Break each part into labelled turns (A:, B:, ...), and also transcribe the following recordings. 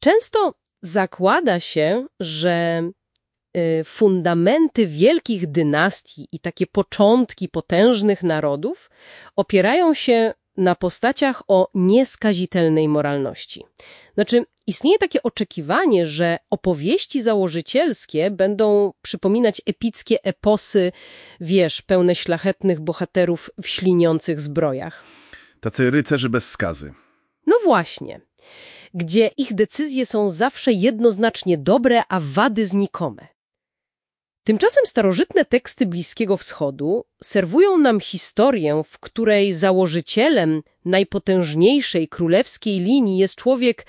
A: Często zakłada się, że fundamenty wielkich dynastii i takie początki potężnych narodów opierają się na postaciach o nieskazitelnej moralności. Znaczy, istnieje takie oczekiwanie, że opowieści założycielskie będą przypominać epickie eposy, pełne szlachetnych bohaterów w śliniących zbrojach.
B: Tacy rycerze bez skazy.
A: No właśnie, gdzie ich decyzje są zawsze jednoznacznie dobre, a wady znikome. Tymczasem starożytne teksty Bliskiego Wschodu serwują nam historię, w której założycielem najpotężniejszej królewskiej linii jest człowiek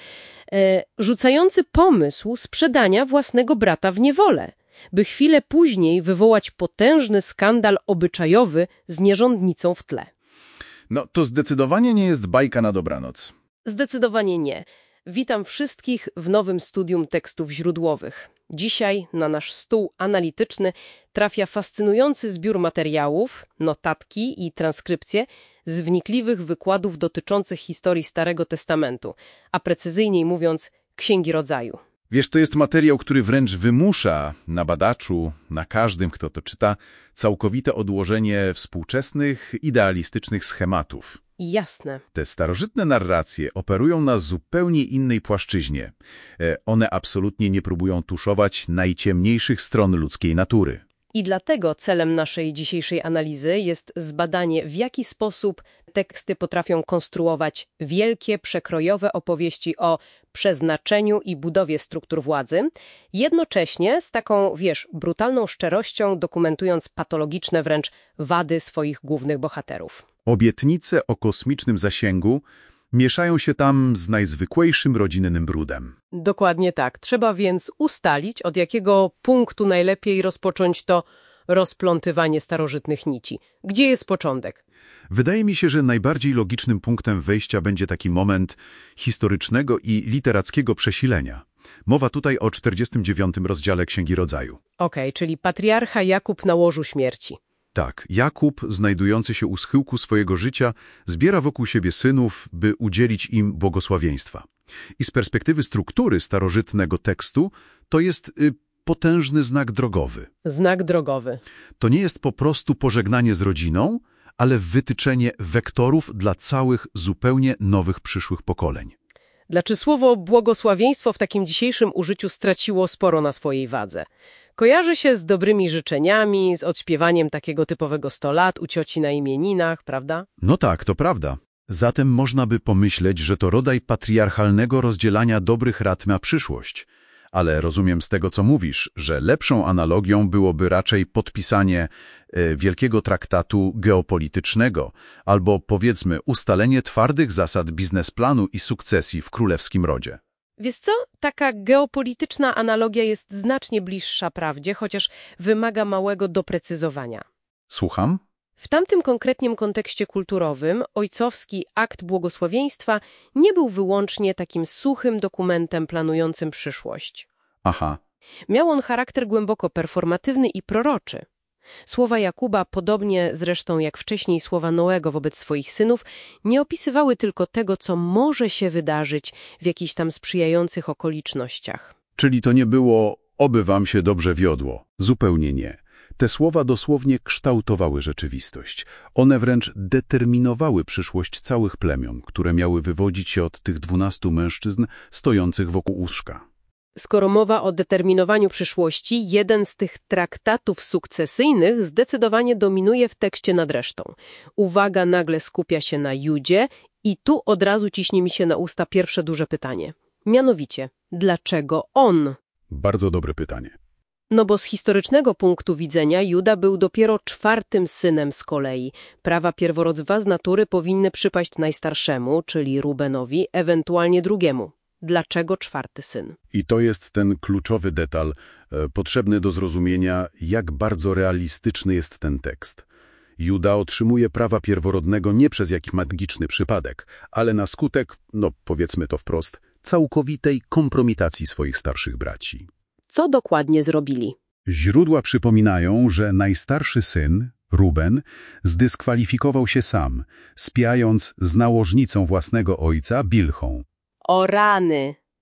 A: rzucający pomysł sprzedania własnego brata w niewolę, by chwilę później wywołać potężny skandal obyczajowy z nierządnicą w tle.
B: No to zdecydowanie nie jest bajka na dobranoc.
A: Zdecydowanie nie. Witam wszystkich w nowym studium tekstów źródłowych. Dzisiaj na nasz stół analityczny trafia fascynujący zbiór materiałów, notatki i transkrypcje z wnikliwych wykładów dotyczących historii Starego Testamentu, a precyzyjniej mówiąc Księgi Rodzaju.
B: Wiesz, to jest materiał, który wręcz wymusza na badaczu, na każdym, kto to czyta, całkowite odłożenie współczesnych, idealistycznych schematów.
A: Jasne.
B: Te starożytne narracje operują na zupełnie innej płaszczyźnie. One absolutnie nie próbują tuszować najciemniejszych stron ludzkiej natury.
A: I dlatego celem naszej dzisiejszej analizy jest zbadanie, w jaki sposób teksty potrafią konstruować wielkie, przekrojowe opowieści o przeznaczeniu i budowie struktur władzy, jednocześnie z taką, brutalną szczerością dokumentując patologiczne wręcz wady swoich głównych bohaterów.
B: Obietnice o kosmicznym zasięgu mieszają się tam z najzwyklejszym rodzinnym brudem.
A: Dokładnie tak. Trzeba więc ustalić, od jakiego punktu najlepiej rozpocząć to rozplątywanie starożytnych nici. Gdzie jest początek?
B: Wydaje mi się, że najbardziej logicznym punktem wejścia będzie taki moment historycznego i literackiego przesilenia. Mowa tutaj o 49 rozdziale Księgi Rodzaju.
A: Okej, czyli patriarcha Jakub na łożu śmierci.
B: Tak, Jakub, znajdujący się u schyłku swojego życia, zbiera wokół siebie synów, by udzielić im błogosławieństwa. I z perspektywy struktury starożytnego tekstu to jest potężny znak drogowy.
A: Znak drogowy.
B: To nie jest po prostu pożegnanie z rodziną, ale wytyczenie wektorów dla całych zupełnie nowych przyszłych pokoleń.
A: Czy słowo błogosławieństwo w takim dzisiejszym użyciu straciło sporo na swojej wadze? Kojarzy się z dobrymi życzeniami, z odśpiewaniem takiego typowego 100 lat u cioci na imieninach, prawda?
B: No tak, to prawda. Zatem można by pomyśleć, że to rodzaj patriarchalnego rozdzielania dobrych rad na przyszłość. Ale rozumiem z tego, co mówisz, że lepszą analogią byłoby raczej podpisanie wielkiego traktatu geopolitycznego albo, powiedzmy, ustalenie twardych zasad biznesplanu i sukcesji w królewskim rodzie.
A: Wiesz co? Taka geopolityczna analogia jest znacznie bliższa prawdzie, chociaż wymaga małego doprecyzowania.
B: Słucham?
A: W tamtym konkretnym kontekście kulturowym ojcowski akt błogosławieństwa nie był wyłącznie takim suchym dokumentem planującym przyszłość.
B: Aha.
A: Miał on charakter głęboko performatywny i proroczy. Słowa Jakuba, podobnie zresztą jak wcześniej słowa Noego wobec swoich synów, nie opisywały tylko tego, co może się wydarzyć w jakichś tam sprzyjających okolicznościach.
B: Czyli to nie było oby wam się dobrze wiodło. Zupełnie nie. Te słowa dosłownie kształtowały rzeczywistość. One wręcz determinowały przyszłość całych plemion, które miały wywodzić się od tych 12 mężczyzn stojących wokół łóżka.
A: Skoro mowa o determinowaniu przyszłości, jeden z tych traktatów sukcesyjnych zdecydowanie dominuje w tekście nad resztą. Uwaga nagle skupia się na Judzie i tu od razu ciśnie mi się na usta pierwsze duże pytanie. Mianowicie, dlaczego on?
B: Bardzo dobre pytanie.
A: No bo z historycznego punktu widzenia Juda był dopiero 4. synem z kolei. Prawa pierworodstwa z natury powinny przypaść najstarszemu, czyli Rubenowi, ewentualnie drugiemu. Dlaczego 4. syn?
B: I to jest ten kluczowy detal, potrzebny do zrozumienia, jak bardzo realistyczny jest ten tekst. Juda otrzymuje prawa pierworodnego nie przez jakiś magiczny przypadek, ale na skutek, powiedzmy to wprost, całkowitej kompromitacji swoich starszych braci.
A: Co dokładnie zrobili?
B: Źródła przypominają, że najstarszy syn, Ruben, zdyskwalifikował się sam, spiając z nałożnicą własnego ojca, Bilhą.
A: O rany!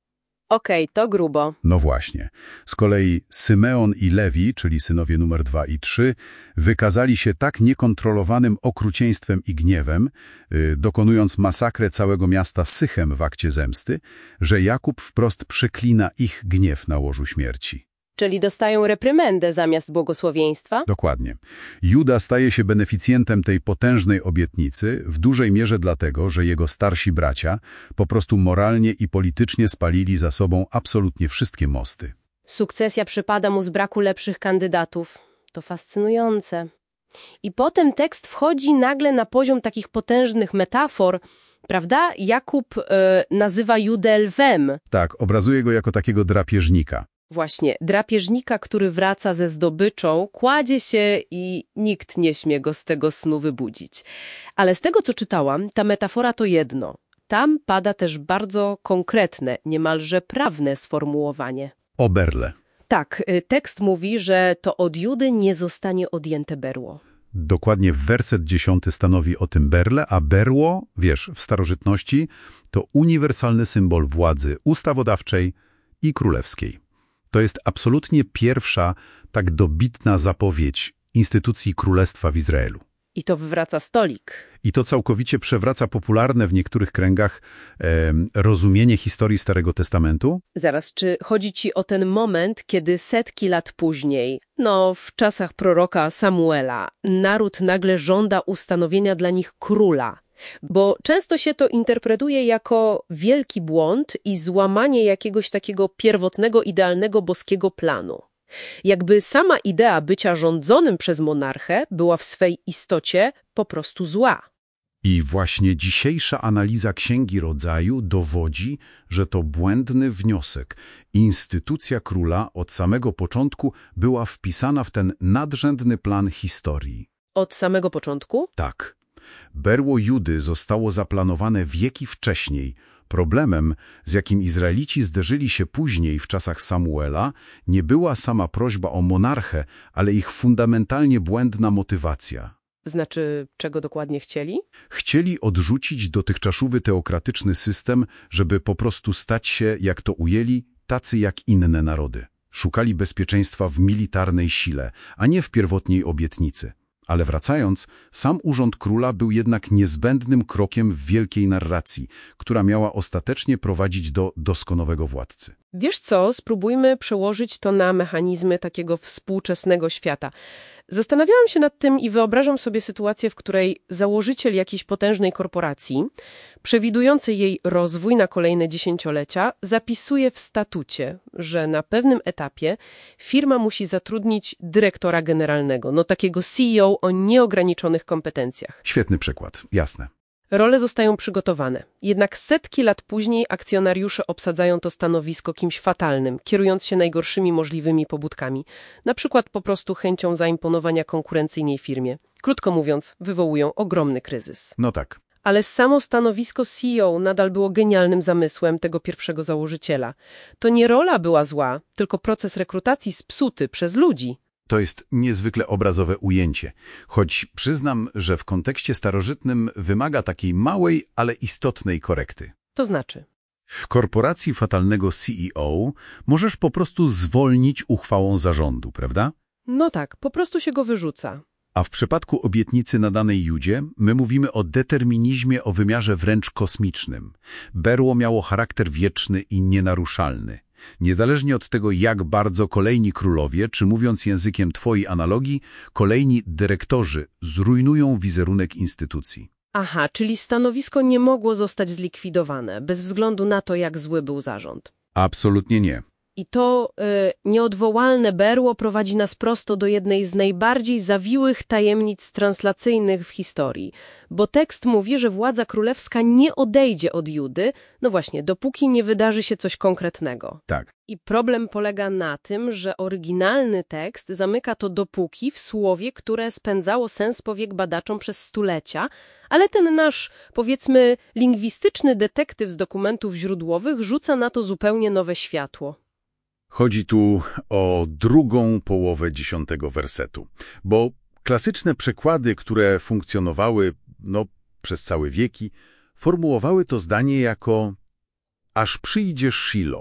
A: Okej, to grubo.
B: No właśnie. Z kolei Symeon i Lewi, czyli synowie numer 2 i 3, wykazali się tak niekontrolowanym okrucieństwem i gniewem, dokonując masakrę całego miasta Sychem w akcie zemsty, że Jakub wprost przeklina ich gniew na łożu śmierci.
A: Czyli dostają reprymendę zamiast błogosławieństwa?
B: Dokładnie. Juda staje się beneficjentem tej potężnej obietnicy w dużej mierze dlatego, że jego starsi bracia po prostu moralnie i politycznie spalili za sobą absolutnie wszystkie mosty.
A: Sukcesja przypada mu z braku lepszych kandydatów. To fascynujące. I potem tekst wchodzi nagle na poziom takich potężnych metafor, prawda? Jakub nazywa Judę lwem.
B: Tak, obrazuje go jako takiego drapieżnika.
A: Właśnie, drapieżnika, który wraca ze zdobyczą, kładzie się i nikt nie śmie go z tego snu wybudzić. Ale z tego, co czytałam, ta metafora to jedno. Tam pada też bardzo konkretne, niemalże prawne sformułowanie.
B: O berle.
A: Tak, tekst mówi, że to od Judy nie zostanie odjęte berło.
B: Dokładnie werset 10 stanowi o tym berle, a berło, wiesz, w starożytności to uniwersalny symbol władzy ustawodawczej i królewskiej. To jest absolutnie pierwsza tak dobitna zapowiedź instytucji królestwa w Izraelu.
A: I to wywraca stolik.
B: I to całkowicie przewraca popularne w niektórych kręgach rozumienie historii Starego Testamentu.
A: Zaraz, czy chodzi ci o ten moment, kiedy setki lat później, w czasach proroka Samuela, naród nagle żąda ustanowienia dla nich króla? Bo często się to interpretuje jako wielki błąd i złamanie jakiegoś takiego pierwotnego, idealnego boskiego planu. Jakby sama idea bycia rządzonym przez monarchę była w swej istocie po prostu zła.
B: I właśnie dzisiejsza analiza Księgi Rodzaju dowodzi, że to błędny wniosek. Instytucja króla od samego początku była wpisana w ten nadrzędny plan historii.
A: Od samego początku?
B: Tak. Berło Judy zostało zaplanowane wieki wcześniej. Problemem, z jakim Izraelici zderzyli się później w czasach Samuela, nie była sama prośba o monarchę, ale ich fundamentalnie błędna motywacja.
A: Znaczy, czego dokładnie chcieli?
B: Chcieli odrzucić dotychczasowy teokratyczny system, żeby po prostu stać się, jak to ujęli, tacy jak inne narody. Szukali bezpieczeństwa w militarnej sile, a nie w pierwotnej obietnicy. Ale wracając, sam urząd króla był jednak niezbędnym krokiem w wielkiej narracji, która miała ostatecznie prowadzić do doskonałego władcy.
A: Wiesz co, spróbujmy przełożyć to na mechanizmy takiego współczesnego świata. Zastanawiałam się nad tym i wyobrażam sobie sytuację, w której założyciel jakiejś potężnej korporacji, przewidujący jej rozwój na kolejne dziesięciolecia, zapisuje w statucie, że na pewnym etapie firma musi zatrudnić dyrektora generalnego, takiego CEO o nieograniczonych kompetencjach.
B: Świetny przykład, jasne.
A: Role zostają przygotowane. Jednak setki lat później akcjonariusze obsadzają to stanowisko kimś fatalnym, kierując się najgorszymi możliwymi pobudkami. Na przykład po prostu chęcią zaimponowania konkurencyjnej firmie. Krótko mówiąc, wywołują ogromny kryzys.
B: No tak.
A: Ale samo stanowisko CEO nadal było genialnym zamysłem tego pierwszego założyciela. To nie rola była zła, tylko proces rekrutacji spsuty przez ludzi.
B: To jest niezwykle obrazowe ujęcie, choć przyznam, że w kontekście starożytnym wymaga takiej małej, ale istotnej korekty.
A: To znaczy?
B: W korporacji fatalnego CEO możesz po prostu zwolnić uchwałą zarządu, prawda?
A: No tak, po prostu się go wyrzuca.
B: A w przypadku obietnicy nadanej Judzie, my mówimy o determinizmie o wymiarze wręcz kosmicznym. Berło miało charakter wieczny i nienaruszalny. Niezależnie od tego, jak bardzo kolejni królowie, czy mówiąc językiem twojej analogii, kolejni dyrektorzy zrujnują wizerunek instytucji.
A: Aha, czyli stanowisko nie mogło zostać zlikwidowane, bez względu na to, jak zły był zarząd.
B: Absolutnie nie.
A: I to nieodwołalne berło prowadzi nas prosto do jednej z najbardziej zawiłych tajemnic translacyjnych w historii. Bo tekst mówi, że władza królewska nie odejdzie od Judy, właśnie, dopóki nie wydarzy się coś konkretnego.
B: Tak.
A: I problem polega na tym, że oryginalny tekst zamyka to dopóki w słowie, które spędzało sens powiek badaczom przez stulecia, ale ten nasz, powiedzmy, lingwistyczny detektyw z dokumentów źródłowych rzuca na to zupełnie nowe światło.
B: Chodzi tu o drugą połowę 10 wersetu, bo klasyczne przekłady, które funkcjonowały przez całe wieki, formułowały to zdanie jako aż przyjdzie Shilo.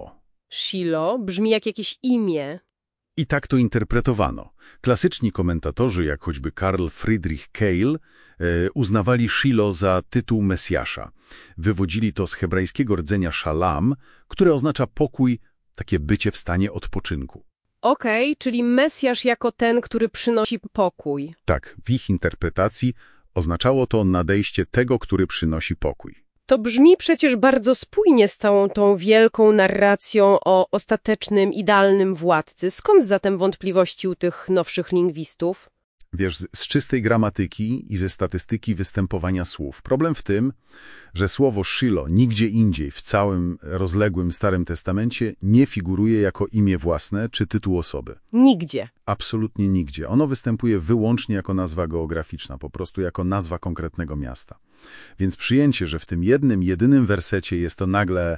A: Shiloh brzmi jak jakieś imię.
B: I tak to interpretowano. Klasyczni komentatorzy, jak choćby Karl Friedrich Keil, uznawali Shiloh za tytuł Mesjasza. Wywodzili to z hebrajskiego rdzenia szalam, które oznacza pokój, takie bycie w stanie odpoczynku.
A: Okej, czyli Mesjasz jako ten, który przynosi pokój.
B: Tak, w ich interpretacji oznaczało to nadejście tego, który przynosi pokój.
A: To brzmi przecież bardzo spójnie z całą tą wielką narracją o ostatecznym, idealnym władcy. Skąd zatem wątpliwości u tych nowszych lingwistów?
B: Wiesz, z czystej gramatyki i ze statystyki występowania słów. Problem w tym, że słowo Shiloh nigdzie indziej w całym rozległym Starym Testamencie nie figuruje jako imię własne czy tytuł osoby.
A: Nigdzie.
B: Absolutnie nigdzie. Ono występuje wyłącznie jako nazwa geograficzna, po prostu jako nazwa konkretnego miasta. Więc przyjęcie, że w tym jedynym wersecie jest to nagle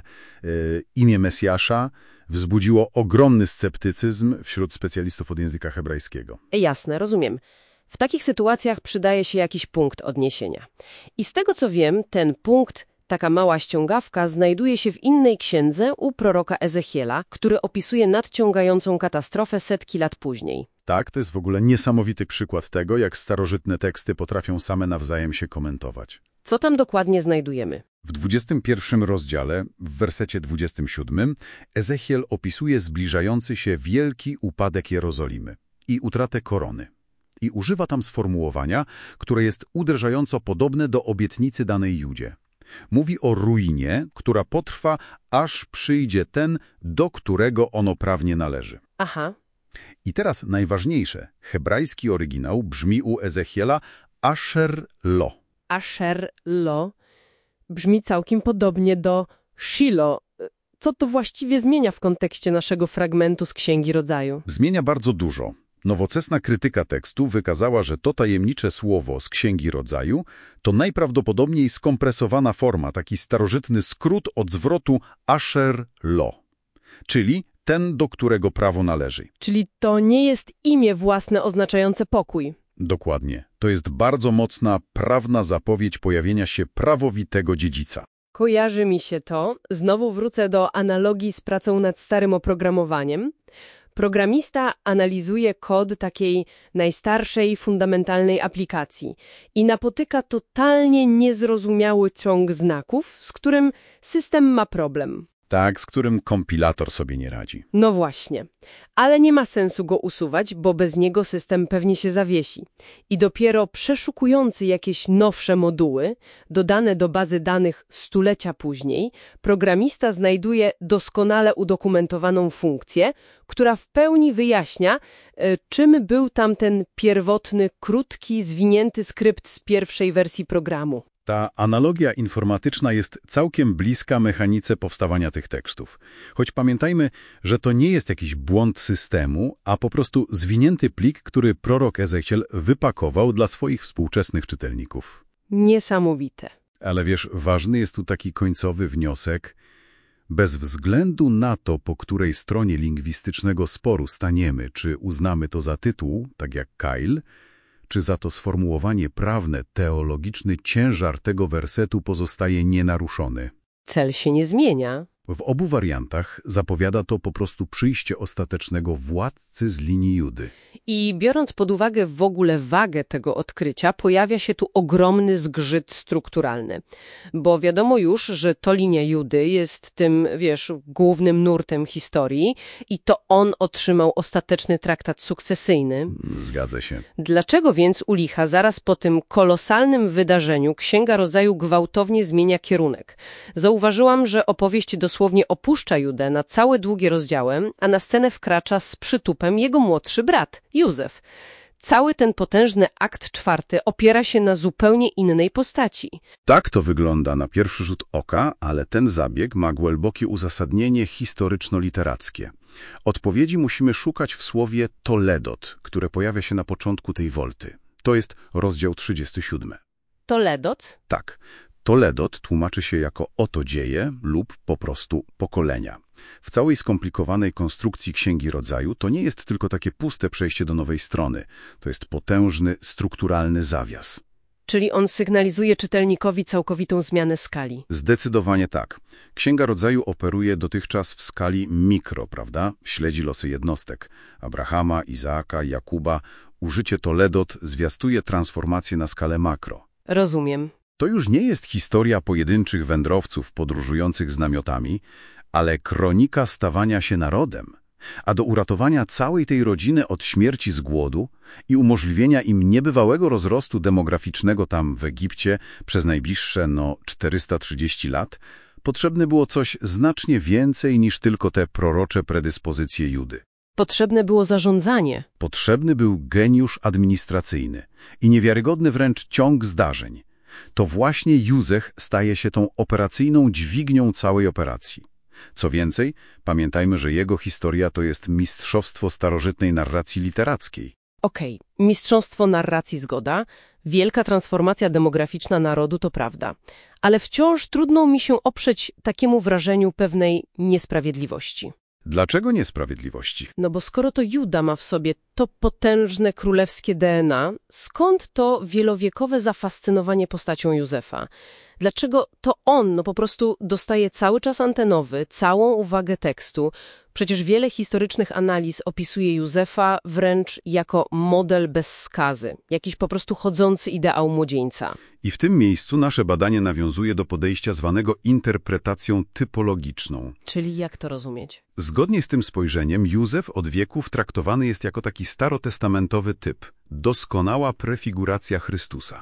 B: imię Mesjasza, wzbudziło ogromny sceptycyzm wśród specjalistów od języka hebrajskiego.
A: Jasne, rozumiem. W takich sytuacjach przydaje się jakiś punkt odniesienia. I z tego co wiem, ten punkt, taka mała ściągawka, znajduje się w innej księdze u proroka Ezechiela, który opisuje nadciągającą katastrofę setki lat później.
B: Tak, to jest w ogóle niesamowity przykład tego, jak starożytne teksty potrafią same nawzajem się komentować.
A: Co tam dokładnie znajdujemy?
B: W 21 rozdziale, w wersecie 27, Ezechiel opisuje zbliżający się wielki upadek Jerozolimy i utratę korony. I używa tam sformułowania, które jest uderzająco podobne do obietnicy danej Judzie. Mówi o ruinie, która potrwa, aż przyjdzie ten, do którego ono prawnie należy.
A: Aha.
B: I teraz najważniejsze. Hebrajski oryginał brzmi u Ezechiela Asher Lo.
A: Asher Lo brzmi całkiem podobnie do Shiloh. Co to właściwie zmienia w kontekście naszego fragmentu z Księgi Rodzaju?
B: Zmienia bardzo dużo. Nowoczesna krytyka tekstu wykazała, że to tajemnicze słowo z Księgi Rodzaju to najprawdopodobniej skompresowana forma, taki starożytny skrót od zwrotu Asher Lo, czyli ten, do którego prawo należy.
A: Czyli to nie jest imię własne oznaczające pokój.
B: Dokładnie. To jest bardzo mocna, prawna zapowiedź pojawienia się prawowitego dziedzica.
A: Kojarzy mi się to. Znowu wrócę do analogii z pracą nad starym oprogramowaniem. Programista analizuje kod takiej najstarszej, fundamentalnej aplikacji i napotyka totalnie niezrozumiały ciąg znaków, z którym system ma problem.
B: Tak, z którym kompilator sobie nie radzi.
A: No właśnie. Ale nie ma sensu go usuwać, bo bez niego system pewnie się zawiesi. I dopiero przeszukujący jakieś nowsze moduły, dodane do bazy danych stulecia później, programista znajduje doskonale udokumentowaną funkcję, która w pełni wyjaśnia, czym był tamten pierwotny, krótki, zwinięty skrypt z pierwszej wersji programu.
B: Ta analogia informatyczna jest całkiem bliska mechanice powstawania tych tekstów. Choć pamiętajmy, że to nie jest jakiś błąd systemu, a po prostu zwinięty plik, który prorok Ezechiel wypakował dla swoich współczesnych czytelników.
A: Niesamowite.
B: Ale wiesz, ważny jest tu taki końcowy wniosek. Bez względu na to, po której stronie lingwistycznego sporu staniemy, czy uznamy to za tytuł, tak jak Keil, czy za to sformułowanie prawne, teologiczny ciężar tego wersetu pozostaje nienaruszony.
A: Cel się nie zmienia.
B: W obu wariantach zapowiada to po prostu przyjście ostatecznego władcy z linii Judy.
A: I biorąc pod uwagę w ogóle wagę tego odkrycia, pojawia się tu ogromny zgrzyt strukturalny. Bo wiadomo już, że to linia Judy jest tym, głównym nurtem historii i to on otrzymał ostateczny traktat sukcesyjny.
B: Zgadza się.
A: Dlaczego więc u licha zaraz po tym kolosalnym wydarzeniu Księga Rodzaju gwałtownie zmienia kierunek? Zauważyłam, że opowieść dosłownie opuszcza Judę na całe długie rozdziały, a na scenę wkracza z przytupem jego młodszy brat, Józef. Cały ten potężny akt 4 opiera się na zupełnie innej postaci.
B: Tak to wygląda na pierwszy rzut oka, ale ten zabieg ma głębokie uzasadnienie historyczno-literackie. Odpowiedzi musimy szukać w słowie Toledot, które pojawia się na początku tej wolty. To jest rozdział 37.
A: Toledot?
B: Tak. Toledot tłumaczy się jako oto dzieje lub po prostu pokolenia. W całej skomplikowanej konstrukcji Księgi Rodzaju to nie jest tylko takie puste przejście do nowej strony. To jest potężny, strukturalny zawias.
A: Czyli on sygnalizuje czytelnikowi całkowitą zmianę skali.
B: Zdecydowanie tak. Księga Rodzaju operuje dotychczas w skali mikro, prawda? Śledzi losy jednostek. Abrahama, Izaaka, Jakuba. Użycie Toledot zwiastuje transformację na skalę makro.
A: Rozumiem.
B: To już nie jest historia pojedynczych wędrowców podróżujących z namiotami, ale kronika stawania się narodem. A do uratowania całej tej rodziny od śmierci z głodu i umożliwienia im niebywałego rozrostu demograficznego tam w Egipcie przez najbliższe 430 lat, potrzebne było coś znacznie więcej niż tylko te prorocze predyspozycje Judy.
A: Potrzebne było zarządzanie.
B: Potrzebny był geniusz administracyjny i niewiarygodny wręcz ciąg zdarzeń. To właśnie Józef staje się tą operacyjną dźwignią całej operacji. Co więcej, pamiętajmy, że jego historia to jest mistrzostwo starożytnej narracji literackiej.
A: Okej, mistrzostwo narracji zgoda, wielka transformacja demograficzna narodu to prawda, ale wciąż trudno mi się oprzeć takiemu wrażeniu pewnej niesprawiedliwości.
B: Dlaczego niesprawiedliwości?
A: No bo skoro to Juda ma w sobie to potężne królewskie DNA, skąd to wielowiekowe zafascynowanie postacią Józefa? Dlaczego to on po prostu dostaje cały czas antenowy, całą uwagę tekstu? Przecież wiele historycznych analiz opisuje Józefa wręcz jako model bez skazy, jakiś po prostu chodzący ideał młodzieńca.
B: I w tym miejscu nasze badanie nawiązuje do podejścia zwanego interpretacją typologiczną.
A: Czyli jak to rozumieć?
B: Zgodnie z tym spojrzeniem Józef od wieków traktowany jest jako taki starotestamentowy typ. Doskonała prefiguracja Chrystusa.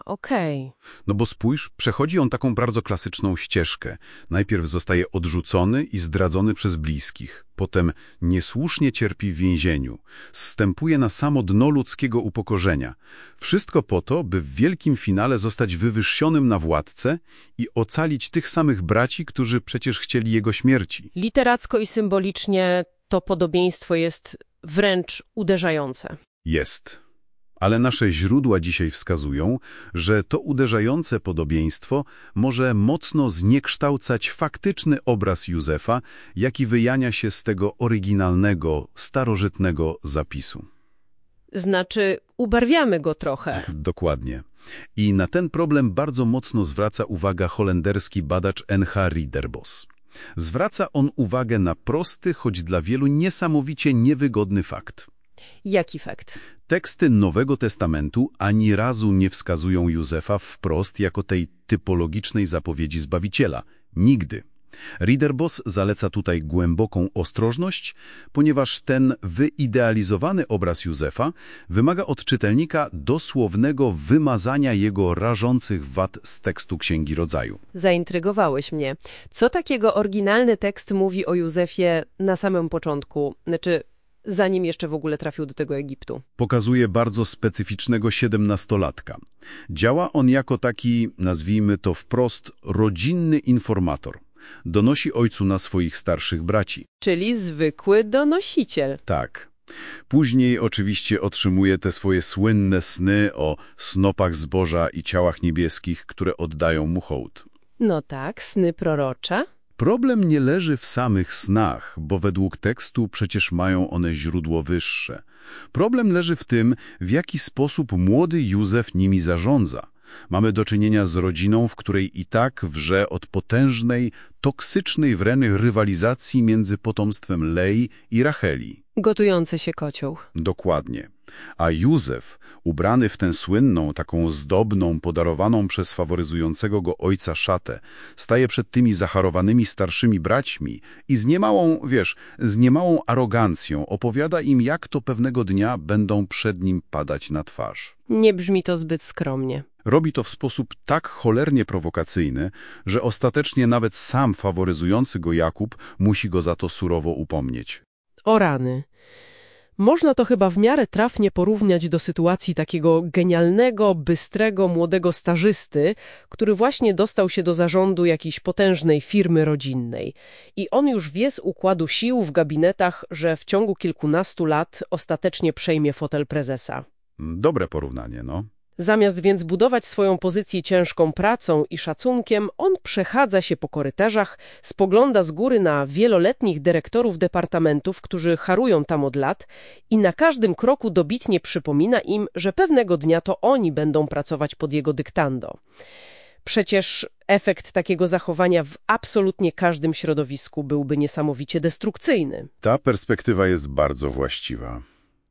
A: Okej.
B: No bo spójrz, przechodzi on taką bardzo klasyczną ścieżkę. Najpierw zostaje odrzucony i zdradzony przez bliskich. Potem niesłusznie cierpi w więzieniu. Zstępuje na samo dno ludzkiego upokorzenia. Wszystko po to, by w wielkim finale zostać wywyższonym na władcę i ocalić tych samych braci, którzy przecież chcieli jego śmierci.
A: Literacko i symbolicznie to podobieństwo jest wręcz uderzające.
B: Jest. Ale nasze źródła dzisiaj wskazują, że to uderzające podobieństwo może mocno zniekształcać faktyczny obraz Józefa, jaki wyjania się z tego oryginalnego, starożytnego zapisu.
A: Znaczy, ubarwiamy go trochę.
B: Dokładnie. I na ten problem bardzo mocno zwraca uwagę holenderski badacz N.H. Ridderbos. Zwraca on uwagę na prosty, choć dla wielu niesamowicie niewygodny fakt.
A: Jaki fakt?
B: Teksty Nowego Testamentu ani razu nie wskazują Józefa wprost jako tej typologicznej zapowiedzi Zbawiciela. Nigdy. Ridderbos zaleca tutaj głęboką ostrożność, ponieważ ten wyidealizowany obraz Józefa wymaga od czytelnika dosłownego wymazania jego rażących wad z tekstu Księgi Rodzaju.
A: Zaintrygowałeś mnie. Co takiego oryginalny tekst mówi o Józefie na samym początku? Znaczy, zanim jeszcze w ogóle trafił do tego Egiptu.
B: Pokazuje bardzo specyficznego 17-latka. Działa on jako taki, nazwijmy to wprost, rodzinny informator. Donosi ojcu na swoich starszych braci.
A: Czyli zwykły donosiciel.
B: Tak. Później oczywiście otrzymuje te swoje słynne sny o snopach zboża i ciałach niebieskich, które oddają mu hołd.
A: No tak, sny prorocze.
B: Problem nie leży w samych snach, bo według tekstu przecież mają one źródło wyższe. Problem leży w tym, w jaki sposób młody Józef nimi zarządza. Mamy do czynienia z rodziną, w której i tak wrze od potężnej, toksycznej wręcz rywalizacji między potomstwem Lei i Racheli.
A: Gotujący się kocioł.
B: Dokładnie. A Józef, ubrany w tę słynną, taką zdobną, podarowaną przez faworyzującego go ojca szatę, staje przed tymi zacharowanymi starszymi braćmi i z niemałą arogancją opowiada im, jak to pewnego dnia będą przed nim padać na twarz.
A: Nie brzmi to zbyt skromnie.
B: Robi to w sposób tak cholernie prowokacyjny, że ostatecznie nawet sam faworyzujący go Jakub musi go za to surowo upomnieć.
A: O rany. Można to chyba w miarę trafnie porównać do sytuacji takiego genialnego, bystrego, młodego stażysty, który właśnie dostał się do zarządu jakiejś potężnej firmy rodzinnej. I on już wie z układu sił w gabinetach, że w ciągu kilkunastu lat ostatecznie przejmie fotel prezesa.
B: Dobre porównanie, no.
A: Zamiast więc budować swoją pozycję ciężką pracą i szacunkiem, on przechadza się po korytarzach, spogląda z góry na wieloletnich dyrektorów departamentów, którzy harują tam od lat i na każdym kroku dobitnie przypomina im, że pewnego dnia to oni będą pracować pod jego dyktando. Przecież efekt takiego zachowania w absolutnie każdym środowisku byłby niesamowicie destrukcyjny.
B: Ta perspektywa jest bardzo właściwa.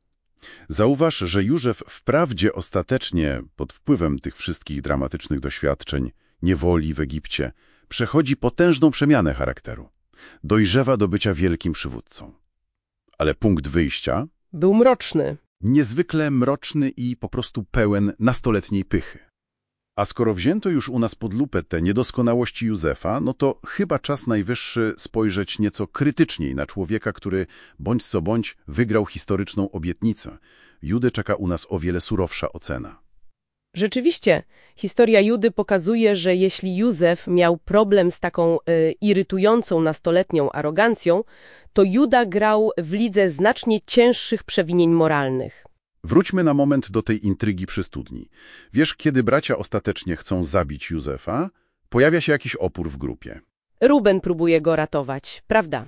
B: Zauważ, że Józef wprawdzie ostatecznie, pod wpływem tych wszystkich dramatycznych doświadczeń, niewoli w Egipcie, przechodzi potężną przemianę charakteru. Dojrzewa do bycia wielkim przywódcą. Ale punkt wyjścia
A: Był mroczny.
B: niezwykle mroczny i po prostu pełen nastoletniej pychy. A skoro wzięto już u nas pod lupę te niedoskonałości Józefa, no to chyba czas najwyższy spojrzeć nieco krytyczniej na człowieka, który bądź co bądź wygrał historyczną obietnicę. Judy czeka u nas o wiele surowsza ocena.
A: Rzeczywiście, historia Judy pokazuje, że jeśli Józef miał problem z taką irytującą nastoletnią arogancją, to Juda grał w lidze znacznie cięższych przewinień moralnych.
B: Wróćmy na moment do tej intrygi przy studni. Wiesz, kiedy bracia ostatecznie chcą zabić Józefa, pojawia się jakiś opór w grupie.
A: Ruben próbuje go ratować, prawda?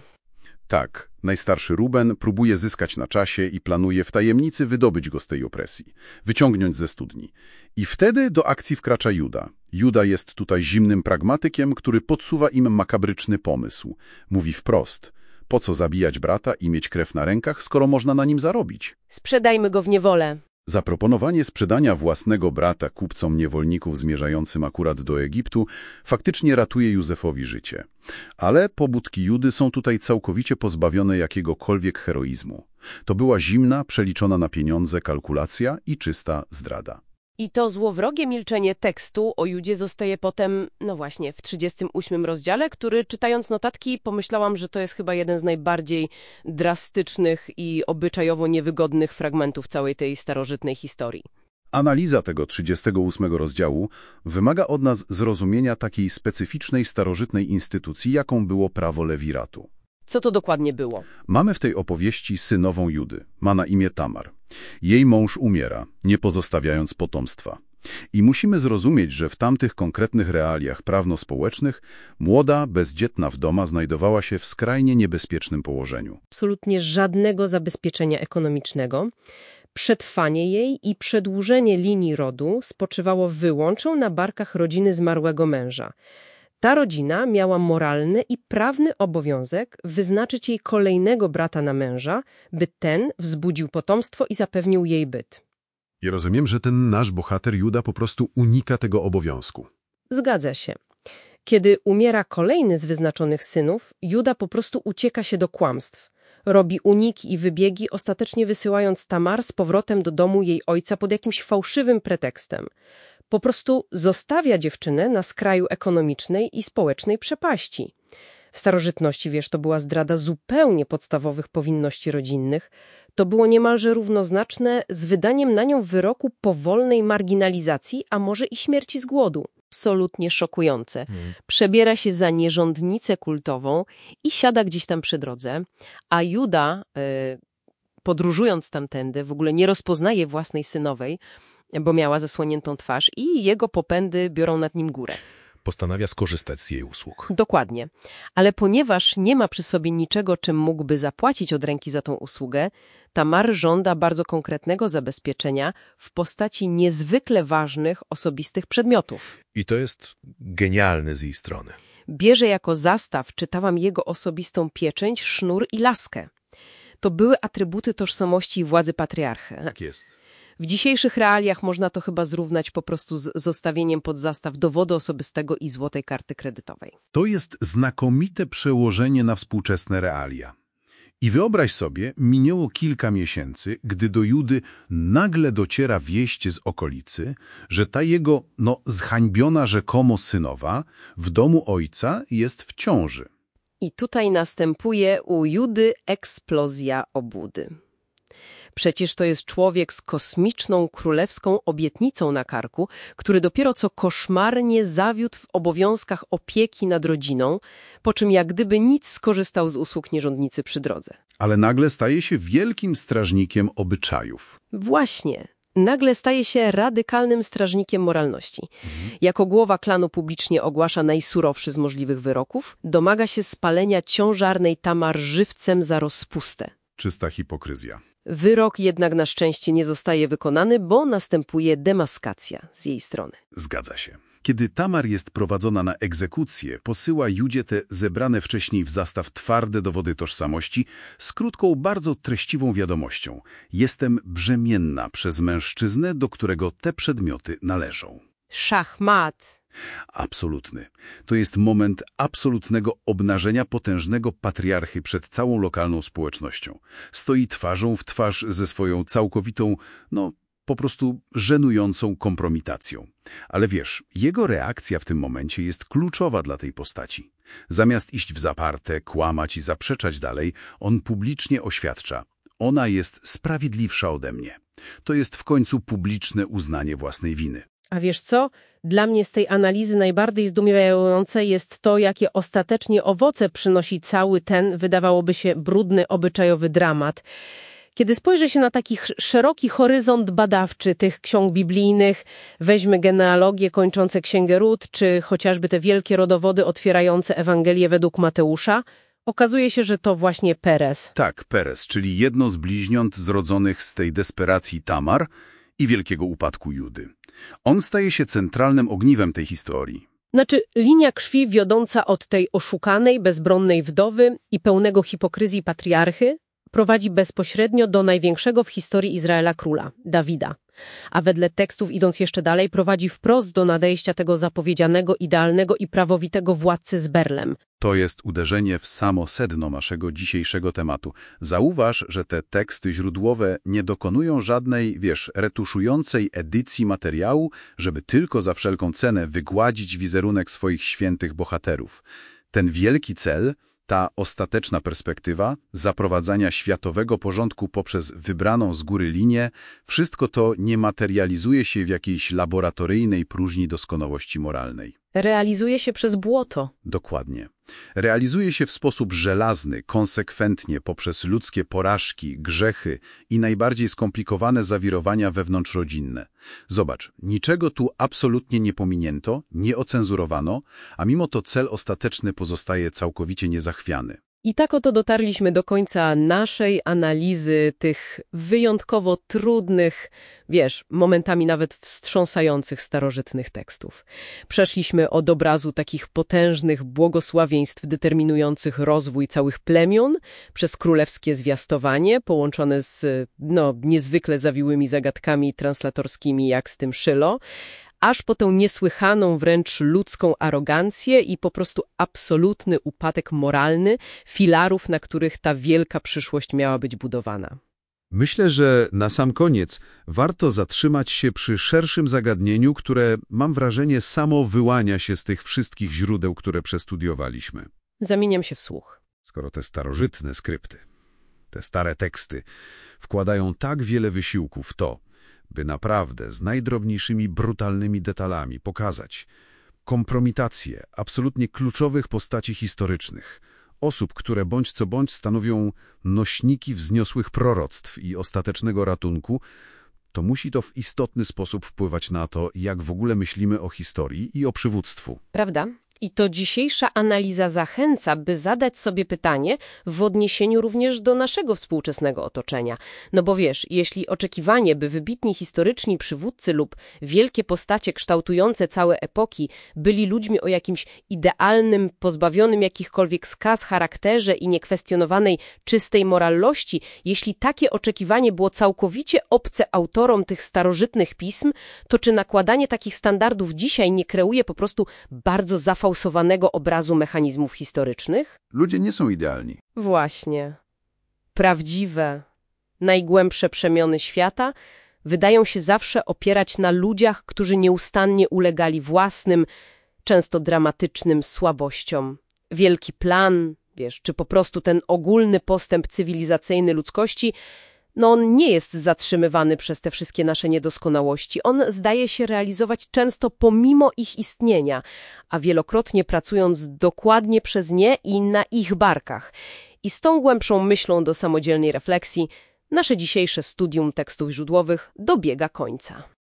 B: Tak, najstarszy Ruben próbuje zyskać na czasie i planuje w tajemnicy wydobyć go z tej opresji, wyciągnąć ze studni. I wtedy do akcji wkracza Juda. Juda jest tutaj zimnym pragmatykiem, który podsuwa im makabryczny pomysł. Mówi wprost: po co zabijać brata i mieć krew na rękach, skoro można na nim zarobić?
A: Sprzedajmy go w niewolę.
B: Zaproponowanie sprzedania własnego brata kupcom niewolników zmierzającym akurat do Egiptu faktycznie ratuje Józefowi życie. Ale pobudki Judy są tutaj całkowicie pozbawione jakiegokolwiek heroizmu. To była zimna, przeliczona na pieniądze kalkulacja i czysta zdrada.
A: I to złowrogie milczenie tekstu o Judzie zostaje potem, no właśnie, w 38 rozdziale, który czytając notatki pomyślałam, że to jest chyba jeden z najbardziej drastycznych i obyczajowo niewygodnych fragmentów całej tej starożytnej historii.
B: Analiza tego 38 rozdziału wymaga od nas zrozumienia takiej specyficznej starożytnej instytucji, jaką było prawo lewiratu.
A: Co to dokładnie było?
B: Mamy w tej opowieści synową Judy, ma na imię Tamar. Jej mąż umiera, nie pozostawiając potomstwa. I musimy zrozumieć, że w tamtych konkretnych realiach prawno-społecznych młoda, bezdzietna wdoma znajdowała się w skrajnie niebezpiecznym położeniu.
A: Absolutnie żadnego zabezpieczenia ekonomicznego. Przetrwanie jej i przedłużenie linii rodu spoczywało wyłącznie na barkach rodziny zmarłego męża. Ta rodzina miała moralny i prawny obowiązek wyznaczyć jej kolejnego brata na męża, by ten wzbudził potomstwo i zapewnił jej byt.
B: I rozumiem, że ten nasz bohater Juda po prostu unika tego obowiązku.
A: Zgadza się. Kiedy umiera kolejny z wyznaczonych synów, Juda po prostu ucieka się do kłamstw. Robi uniki i wybiegi, ostatecznie wysyłając Tamar z powrotem do domu jej ojca pod jakimś fałszywym pretekstem. Po prostu zostawia dziewczynę na skraju ekonomicznej i społecznej przepaści. W starożytności, wiesz, to była zdrada zupełnie podstawowych powinności rodzinnych. To było niemalże równoznaczne z wydaniem na nią wyroku powolnej marginalizacji, a może i śmierci z głodu. Absolutnie szokujące. Przebiera się za nierządnicę kultową i siada gdzieś tam przy drodze, a Juda, podróżując tamtędy, w ogóle nie rozpoznaje własnej synowej, bo miała zasłoniętą twarz i jego popędy biorą nad nim górę.
C: Postanawia skorzystać z jej usług.
A: Dokładnie. Ale ponieważ nie ma przy sobie niczego, czym mógłby zapłacić od ręki za tą usługę, Tamar żąda bardzo konkretnego zabezpieczenia w postaci niezwykle ważnych, osobistych przedmiotów.
C: I to jest genialne z jej strony.
A: Bierze jako zastaw, czytałam jego osobistą pieczęć, sznur i laskę. To były atrybuty tożsamości i władzy patriarchy.
C: Tak jest.
A: W dzisiejszych realiach można to chyba zrównać po prostu z zostawieniem pod zastaw dowodu osobistego i złotej karty kredytowej.
B: To jest znakomite przełożenie na współczesne realia. I wyobraź sobie, minęło kilka miesięcy, gdy do Judy nagle dociera wieść z okolicy, że ta jego, zhańbiona rzekomo synowa w domu ojca jest w ciąży.
A: I tutaj następuje u Judy eksplozja obłudy. Przecież to jest człowiek z kosmiczną, królewską obietnicą na karku, który dopiero co koszmarnie zawiódł w obowiązkach opieki nad rodziną, po czym jak gdyby nic skorzystał z usług nierządnicy przy drodze.
B: Ale nagle staje się wielkim strażnikiem obyczajów.
A: Właśnie. nagle staje się radykalnym strażnikiem moralności. Jako głowa klanu publicznie ogłasza najsurowszy z możliwych wyroków, domaga się spalenia ciążarnej Tamar żywcem za rozpustę.
B: Czysta hipokryzja.
A: Wyrok jednak na szczęście nie zostaje wykonany, bo następuje demaskacja z jej strony.
B: Zgadza się. Kiedy Tamar jest prowadzona na egzekucję, posyła Judzie te zebrane wcześniej w zastaw twarde dowody tożsamości z krótką, bardzo treściwą wiadomością. Jestem brzemienna przez mężczyznę, do którego te przedmioty należą.
A: Szachmat.
B: Absolutny. To jest moment absolutnego obnażenia potężnego patriarchy przed całą lokalną społecznością. Stoi twarzą w twarz ze swoją całkowitą, po prostu żenującą kompromitacją. Ale wiesz, jego reakcja w tym momencie jest kluczowa dla tej postaci. Zamiast iść w zaparte, kłamać i zaprzeczać dalej, on publicznie oświadcza: ona jest sprawiedliwsza ode mnie. To jest w końcu publiczne uznanie własnej winy.
A: A wiesz co? Dla mnie z tej analizy najbardziej zdumiewające jest to, jakie ostatecznie owoce przynosi cały ten, wydawałoby się, brudny, obyczajowy dramat. Kiedy spojrzy się na taki szeroki horyzont badawczy tych ksiąg biblijnych, weźmy genealogie kończące Księgę Rut, czy chociażby te wielkie rodowody otwierające Ewangelię według Mateusza, okazuje się, że to właśnie Perez.
B: Tak, Perez, czyli jedno z bliźniąt zrodzonych z tej desperacji Tamar i wielkiego upadku Judy. On staje się centralnym ogniwem tej historii.
A: Znaczy, linia krwi wiodąca od tej oszukanej, bezbronnej wdowy i pełnego hipokryzji patriarchy prowadzi bezpośrednio do największego w historii Izraela króla, Dawida. A wedle tekstów, idąc jeszcze dalej, prowadzi wprost do nadejścia tego zapowiedzianego, idealnego i prawowitego władcy z berlem.
B: To jest uderzenie w samo sedno naszego dzisiejszego tematu. Zauważ, że te teksty źródłowe nie dokonują żadnej, retuszującej edycji materiału, żeby tylko za wszelką cenę wygładzić wizerunek swoich świętych bohaterów. Ten wielki cel, ta ostateczna perspektywa zaprowadzania światowego porządku poprzez wybraną z góry linię, wszystko to nie materializuje się w jakiejś laboratoryjnej próżni doskonałości moralnej.
A: Realizuje się przez błoto.
B: Dokładnie. Realizuje się w sposób żelazny, konsekwentnie poprzez ludzkie porażki, grzechy i najbardziej skomplikowane zawirowania wewnątrzrodzinne. Zobacz, niczego tu absolutnie nie pominięto, nie ocenzurowano, a mimo to cel ostateczny pozostaje całkowicie niezachwiany.
A: I tak oto dotarliśmy do końca naszej analizy tych wyjątkowo trudnych, momentami nawet wstrząsających starożytnych tekstów. Przeszliśmy od obrazu takich potężnych błogosławieństw determinujących rozwój całych plemion, przez królewskie zwiastowanie, połączone z niezwykle zawiłymi zagadkami translatorskimi, jak z tym Szylo, aż po tę niesłychaną wręcz ludzką arogancję i po prostu absolutny upadek moralny filarów, na których ta wielka przyszłość miała być budowana.
B: Myślę, że na sam koniec warto zatrzymać się przy szerszym zagadnieniu, które, mam wrażenie, samo wyłania się z tych wszystkich źródeł, które przestudiowaliśmy.
A: Zamieniam się w słuch.
B: Skoro te starożytne skrypty, te stare teksty wkładają tak wiele wysiłku w to, by naprawdę z najdrobniejszymi, brutalnymi detalami pokazać kompromitację absolutnie kluczowych postaci historycznych, osób, które bądź co bądź stanowią nośniki wzniosłych proroctw i ostatecznego ratunku, to musi to w istotny sposób wpływać na to, jak w ogóle myślimy o historii i o przywództwu.
A: Prawda? I to dzisiejsza analiza zachęca, by zadać sobie pytanie w odniesieniu również do naszego współczesnego otoczenia. No bo jeśli oczekiwanie, by wybitni historyczni przywódcy lub wielkie postacie kształtujące całe epoki byli ludźmi o jakimś idealnym, pozbawionym jakichkolwiek skaz charakterze i niekwestionowanej czystej moralności, jeśli takie oczekiwanie było całkowicie obce autorom tych starożytnych pism, to czy nakładanie takich standardów dzisiaj nie kreuje po prostu bardzo zafałszowanego obrazu mechanizmów historycznych?
B: Ludzie nie są idealni.
A: Właśnie. Prawdziwe, najgłębsze przemiany świata wydają się zawsze opierać na ludziach, którzy nieustannie ulegali własnym, często dramatycznym słabościom. Wielki plan, czy po prostu ten ogólny postęp cywilizacyjny ludzkości, on nie jest zatrzymywany przez te wszystkie nasze niedoskonałości. On zdaje się realizować często pomimo ich istnienia, a wielokrotnie pracując dokładnie przez nie i na ich barkach. I z tą głębszą myślą do samodzielnej refleksji nasze dzisiejsze studium tekstów źródłowych dobiega końca.